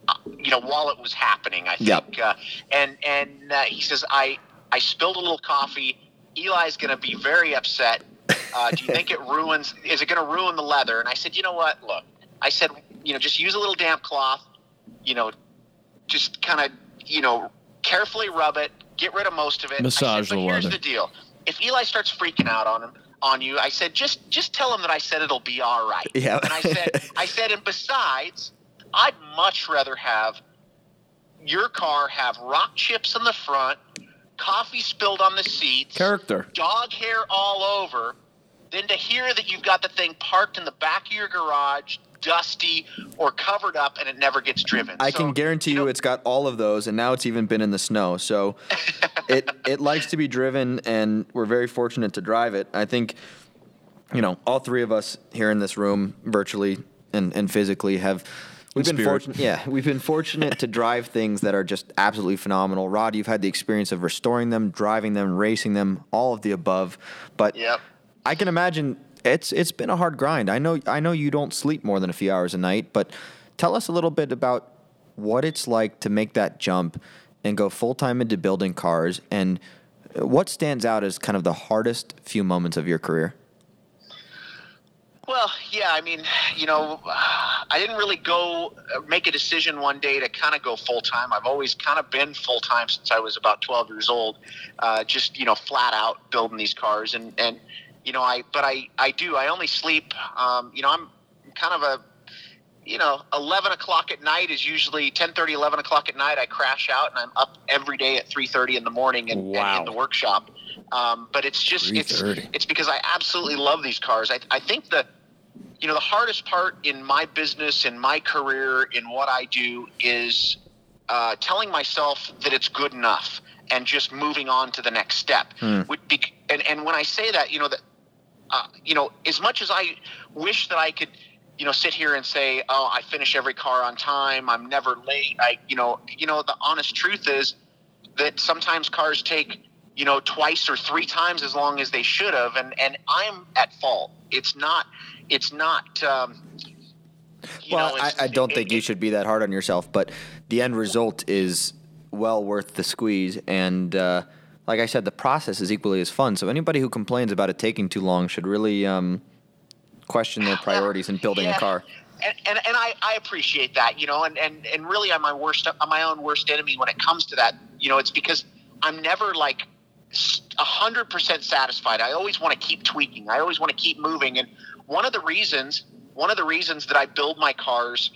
C: while it was happening, I think.
B: Yep.
C: And he says, I spilled a little coffee. Eli's going to be very upset. Do you think is it going to ruin the leather? And I said, you know what? Look, I said, just use a little damp cloth, just kind of, carefully rub it, get rid of most of it.
A: Massage
C: the
A: leather.
C: Here's the deal. If Eli starts freaking out on you, I said, just tell him that I said it'll be all right.
B: Yeah.
C: And I said, and besides, I'd much rather have your car have rock chips in the front, coffee spilled on the seats,
A: Character.
C: dog hair all over, than to hear that you've got the thing parked in the back of your garage, dusty or covered up, and it never gets driven.
B: I can guarantee you it's got all of those, and now it's even been in the snow. So it likes to be driven, and we're very fortunate to drive it. I think, all three of us here in this room, virtually and physically, we've been fortunate. Yeah, we've been fortunate to drive things that are just absolutely phenomenal. Rod, you've had the experience of restoring them, driving them, racing them, all of the above. But
C: Yep.
B: I can imagine it's been a hard grind. I know you don't sleep more than a few hours a night, but tell us a little bit about what it's like to make that jump and go full-time into building cars, and what stands out as kind of the hardest few moments of your career.
C: Well, yeah, I mean, I didn't really go make a decision one day to kind of go full-time. I've always kind of been full-time since I was about 12 years old, just, flat out building these cars. And I only sleep, I'm kind of a, 11 o'clock at night is usually 10:30, 11 o'clock at night. I crash out and I'm up every day at 3:30 in the morning and in the workshop. But it's just, it's because I absolutely love these cars. I think the hardest part in my business, in my career, in what I do is telling myself that it's good enough and just moving on to the next step. And when I say that, as much as I wish that I could, sit here and say, oh, I finish every car on time, I'm never late. The honest truth is that sometimes cars take, twice or three times as long as they should have. And I'm at fault. It's not,
B: I don't think you should be that hard on yourself, but the end result is well worth the squeeze. And like I said, the process is equally as fun. So anybody who complains about it taking too long should really question their priorities in building a car.
C: And I appreciate that, and really I'm my own worst enemy when it comes to that. It's because I'm never like 100% satisfied. I always want to keep tweaking. I always want to keep moving. And one of the reasons that I build my cars,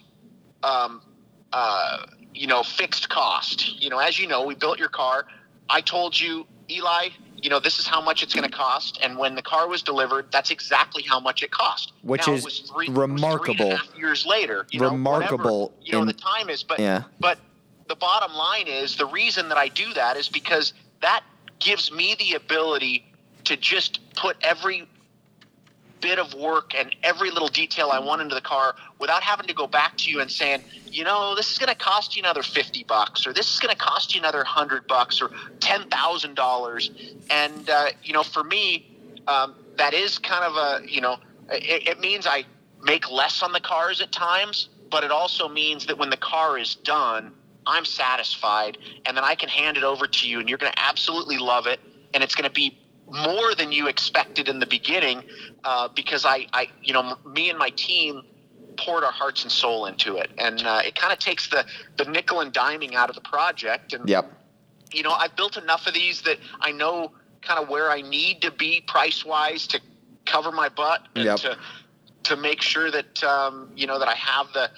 C: fixed cost. As you know, we built your car. I told you, Eli, this is how much it's going to cost. And when the car was delivered, that's exactly how much it cost.
B: Which
C: now,
B: is
C: it was
B: remarkable.
C: 3.5 years later.
B: Remarkable.
C: Whatever, the time is. But the bottom line is the reason that I do that is because that gives me the ability to just put every bit of work and every little detail I want into the car without having to go back to you and saying, this is going to cost you another $50, or this is going to cost you another $100 or $10,000. And, for me, that is kind of it means I make less on the cars at times, but it also means that when the car is done, I'm satisfied, and then I can hand it over to you, and you're going to absolutely love it, and it's going to be more than you expected in the beginning, because me and my team poured our hearts and soul into it, and it kind of takes the nickel and diming out of the project. And I've built enough of these that I know kind of where I need to be price wise to cover my butt, and to make sure that that I have the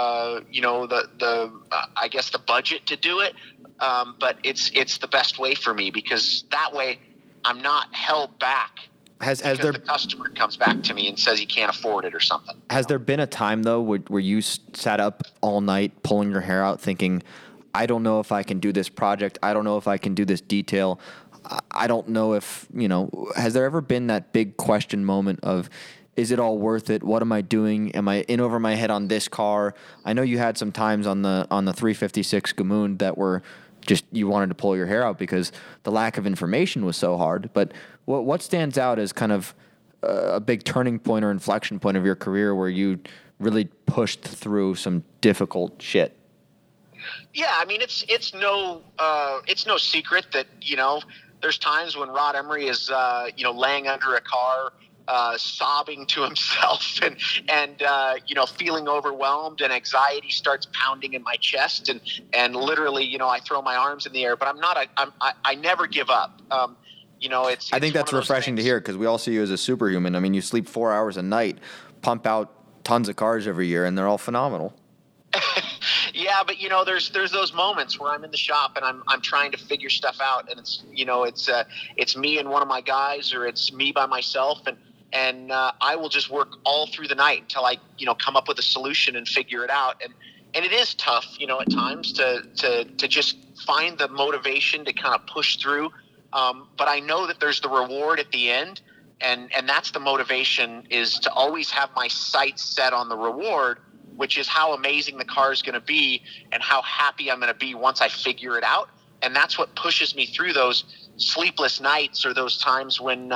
C: I guess the budget to do it. But it's the best way for me, because that way I'm not held back. The customer comes back to me and says he can't afford it or something.
B: Has there been a time though where you sat up all night pulling your hair out thinking, I don't know if I can do this project. I don't know if I can do this detail. I don't know if, has there ever been that big question moment of, is it all worth it? What am I doing? Am I in over my head on this car? I know you had some times on the 356 Gamoon that were just, you wanted to pull your hair out because the lack of information was so hard. But what stands out as kind of a big turning point or inflection point of your career where you really pushed through some difficult shit?
C: Yeah, I mean it's no secret that there's times when Rod Emory is laying under a car, sobbing to himself and feeling overwhelmed, and anxiety starts pounding in my chest, and literally I throw my arms in the air, but I never give up. I
B: think that's refreshing to hear, because we all see you as a superhuman. I mean, you sleep 4 hours a night, pump out tons of cars every year, and they're all phenomenal.
C: Yeah, but there's those moments where I'm in the shop and I'm trying to figure stuff out, and it's me and one of my guys, or it's me by myself, and I will just work all through the night until I come up with a solution and figure it out, and it is tough at times to just find the motivation to kind of push through, but I know that there's the reward at the end, and that's the motivation, is to always have my sights set on the reward, which is how amazing the car is going to be and how happy I'm going to be once I figure it out. And that's what pushes me through those sleepless nights, or those times when,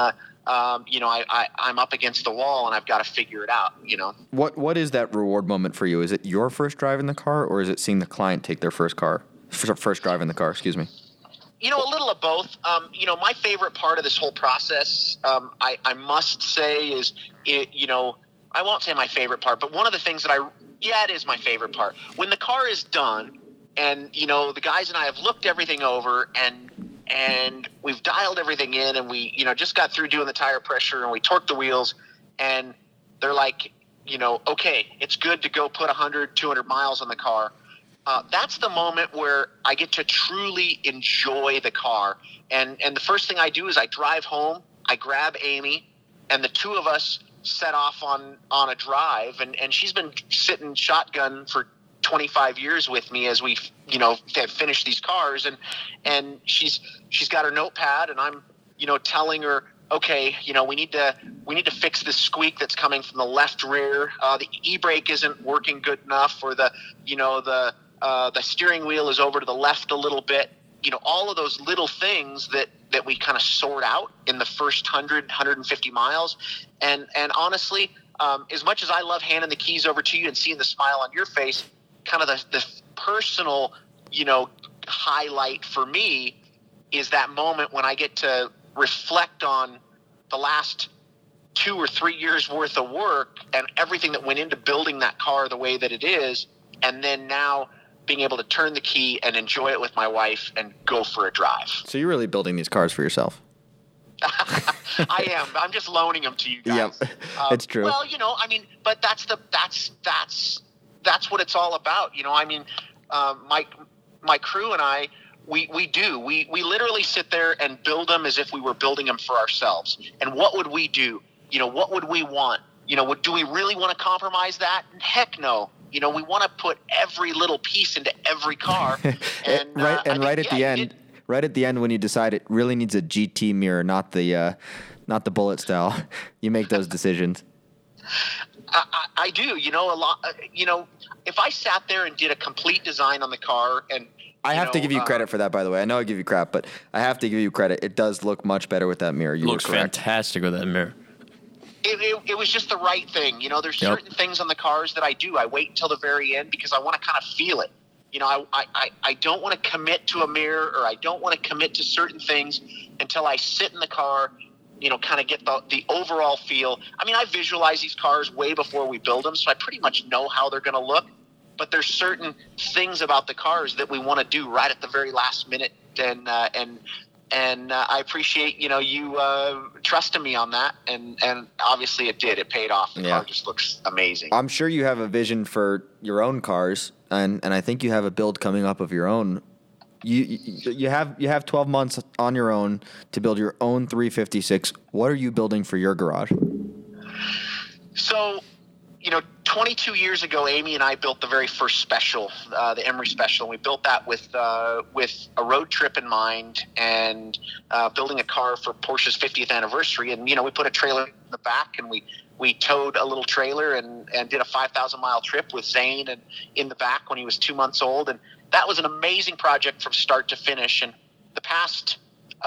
C: I'm up against the wall and I've got to figure it out,
B: What is that reward moment for you? Is it your first drive in the car, or is it seeing the client take their first drive in the car, excuse me?
C: A little of both. My favorite part of this whole process, I must say is, I won't say my favorite part, but one of the things that it is my favorite part. When the car is done and, the guys and I have looked everything over and we've dialed everything in, and we, just got through doing the tire pressure and we torqued the wheels, and they're like, okay, it's good to go put 100, 200 miles on the car. That's the moment where I get to truly enjoy the car. And the first thing I do is I drive home, I grab Amy, and the two of us set off on a drive, and she's been sitting shotgun for 25 years with me as we have finished these cars, and she's got her notepad, and I'm telling her, okay, we need to fix this squeak that's coming from the left rear, the e-brake isn't working good enough, or the steering wheel is over to the left a little bit, all of those little things that we kind of sort out in the first 150 miles. And honestly, as much as I love handing the keys over to you and seeing the smile on your face, kind of the personal, highlight for me is that moment when I get to reflect on the last 2 or 3 years worth of work and everything that went into building that car the way that it is. And then now being able to turn the key and enjoy it with my wife and go for a drive.
B: So you're really building these cars for yourself?
C: I am. I'm just loaning them to you guys.
B: Yep, it's true.
C: Well, but that's what it's all about. My crew and I, we literally sit there and build them as if we were building them for ourselves. And what would we do? What would we want? Do we really want to compromise that? Heck no. We want to put every little piece into every car. And
B: right at the end when you decide it really needs a GT mirror, not the bullet style, you make those decisions.
C: I do. A lot. If I sat there and did a complete design on the car, and
B: I have to give you credit for that, by the way. I know I give you crap, but I have to give you credit. It does look much better with that mirror. You
A: looks fantastic with that mirror.
C: It was just the right thing. There's certain things on the cars that I do. I wait until the very end because I want to kind of feel it. I don't want to commit to a mirror, or I don't want to commit to certain things until I sit in the car, kind of get the overall feel. I mean, I visualize these cars way before we build them, so I pretty much know how they're going to look. But there's certain things about the cars that we want to do right at the very last minute, and I appreciate you trusting me on that, and obviously it did. It paid off. The car just looks amazing.
B: I'm sure you have a vision for your own cars, and I think you have a build coming up of your own. You have 12 months on your own to build your own 356. What are you building for your garage?
C: So, 22 years ago, Amy and I built the very first special, the Emory Special. We built that with a road trip in mind, and building a car for Porsche's 50th anniversary. And we put a trailer in the back, and we towed a little trailer and did a 5,000-mile trip with Zane and in the back when he was 2 months old. And that was an amazing project from start to finish. And the past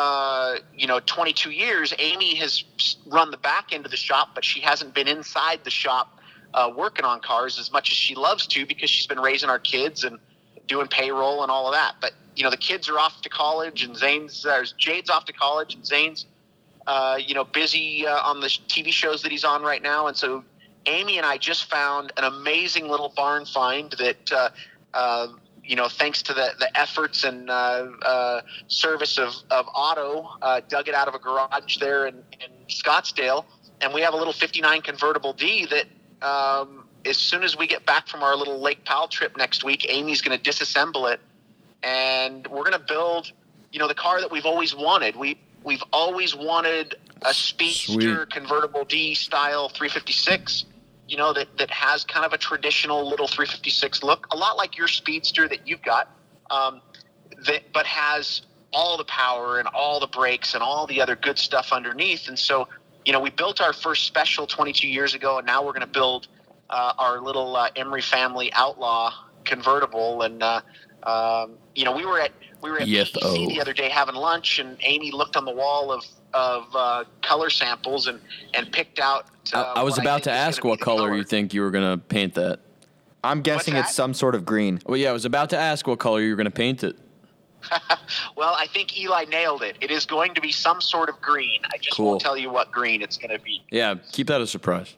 C: 22 years, Amy has run the back end of the shop, but she hasn't been inside the shop working on cars as much as she loves to, because she's been raising our kids and doing payroll and all of that. But the kids are off to college, and Jade's off to college, and Zane's busy on the TV shows that he's on right now. And so Amy and I just found an amazing little barn find that thanks to the efforts and service of Otto, dug it out of a garage there in Scottsdale. And we have a little 59 convertible D that as soon as we get back from our little Lake Powell trip next week, Amy's going to disassemble it. And we're going to build, the car that we've always wanted. We've always wanted a speedster convertible D style 356. That has kind of a traditional little 356 look, a lot like your speedster that you've got, but has all the power and all the brakes and all the other good stuff underneath. And so, we built our first special 22 years ago, and now we're going to build our little Emery family Outlaw convertible. And we were at PCC the other day having lunch, and Amy looked on the wall of color samples and picked out.
A: I was about to ask what color you think you were going to paint that.
B: I'm guessing it's some sort of green.
A: Well, yeah, I was about to ask what color you were going to paint it.
C: Well, I think Eli nailed it. It is going to be some sort of green. I just won't tell you what green it's going to be.
A: Yeah, keep that a surprise.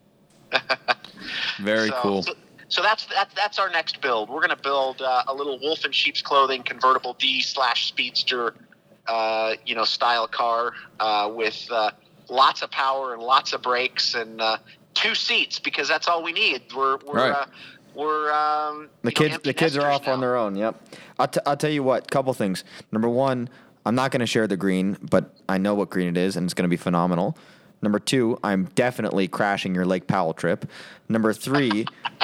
A: Very cool.
C: So that's our next build. We're going to build a little wolf in sheep's clothing convertible D/speedster, style car with lots of power and lots of brakes and 2 seats, because that's all we need.
B: The kids are off on their own. Yep. I'll tell you what. Couple things. Number one, I'm not going to share the green, but I know what green it is, and it's going to be phenomenal. Number 2, I'm definitely crashing your Lake Powell trip. Number 3,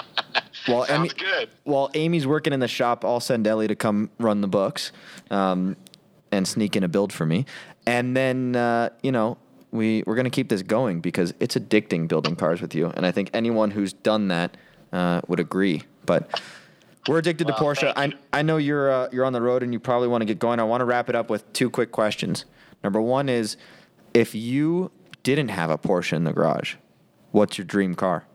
B: while Amy's working in the shop, I'll send Ellie to come run the books and sneak in a build for me. And then, we're going to keep this going because it's addicting building cars with you. And I think anyone who's done that would agree. But we're addicted to Porsche. I know you're on the road and you probably want to get going. I want to wrap it up with 2 quick questions. Number 1 is, if you didn't have a Porsche in the garage, what's your dream car?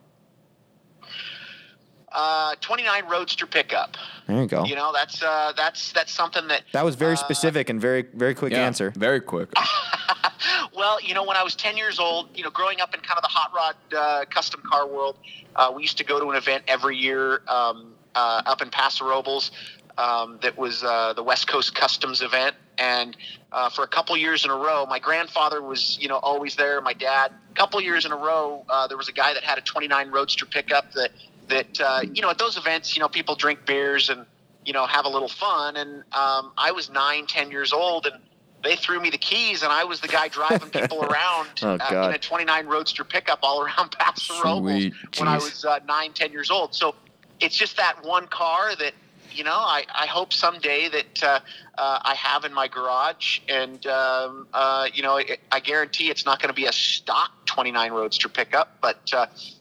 C: 29 Roadster pickup.
B: There you go.
C: That's something that
B: was very specific and very, very quick answer.
A: Very quick.
C: Well, when I was 10 years old, growing up in kind of the hot rod custom car world, we used to go to an event every year up in Paso Robles that was the West Coast Customs event. And for a couple years in a row, my grandfather was, always there. My dad, a couple years in a row, there was a guy that had a 29 Roadster pickup that at those events, people drink beers and, have a little fun. And I was 9-10 years old, and they threw me the keys, and I was the guy driving people around in a 29 Roadster pickup all around Paso Robles when I was 9-10 years old. So it's just that one car that, I hope someday that I have in my garage. And, I guarantee it's not going to be a stock 29 Roadster pickup. But,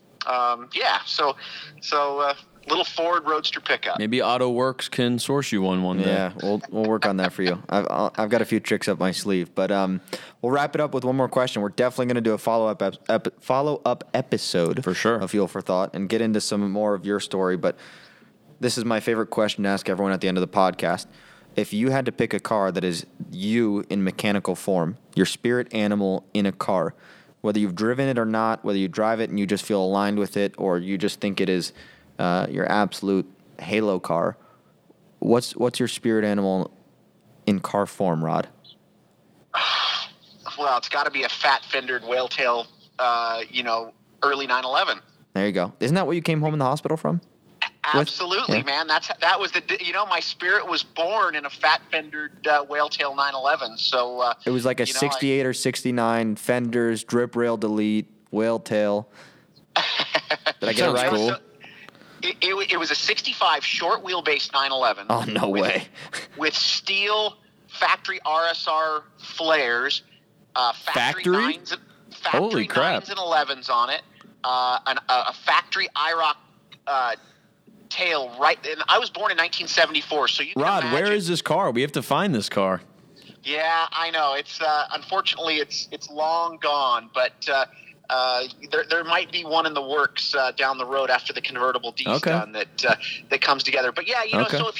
C: so little Ford Roadster pickup.
A: Maybe Auto Works can source you one day.
B: Yeah, we'll work on that for you. I've got a few tricks up my sleeve, but we'll wrap it up with one more question. We're definitely going to do a follow-up episode
A: for sure
B: of Fuel for Thought and get into some more of your story. But this is my favorite question to ask everyone at the end of the podcast. If you had to pick a car that is you in mechanical form, your spirit animal in a car, whether you've driven it or not, whether you drive it and you just feel aligned with it, or you just think it is your absolute halo car, what's your spirit animal in car form, Rod?
C: Well, it's got to be a fat-fendered whale-tail, early 911.
B: There you go. Isn't that what you came home in the hospital from?
C: Absolutely, man. That was my spirit was born in a fat-fendered whale-tail 911. So
B: it was like a 68 or 69 fenders, drip rail delete, whale-tail. Did I get it right?
A: Cool.
C: It was a 65 short wheelbase 911.
B: Oh, no way.
C: With steel factory RSR flares, factory 9s and 11s on it, a factory IROC tail right. And I was born in 1974, so you can
A: Rod,
C: imagine.
A: Where is this car? We have to find this car.
C: Yeah, I know. It's unfortunately it's long gone, but there might be one in the works down the road after the convertible D's done that comes together. But yeah, so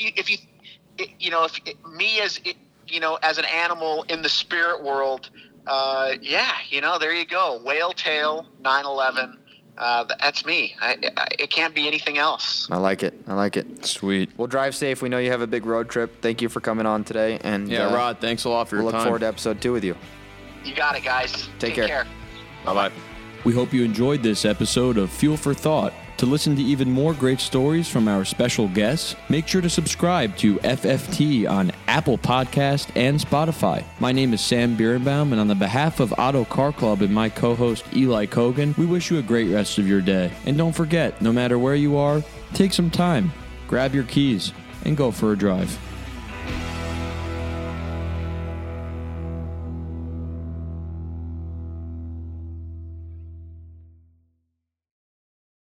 C: if me as an animal in the spirit world, there you go. Whale tail 911. That's me. It can't be anything else.
B: I like it.
A: Sweet.
B: Well, drive safe. We know you have a big road trip. Thank you for coming on today. And
A: Rod, thanks a lot for your time.
B: We'll look forward to episode 2 with you.
C: You got it, guys.
B: Take care.
A: Bye-bye. We hope you enjoyed this episode of Fuel for Thought. To listen to even more great stories from our special guests, make sure to subscribe to FFT on Apple Podcast and Spotify. My name is Sam Birnbaum, and on the behalf of Auto Car Club and my co-host Eli Kogan, we wish you a great rest of your day. And don't forget, no matter where you are, take some time, grab your keys, and go for a drive.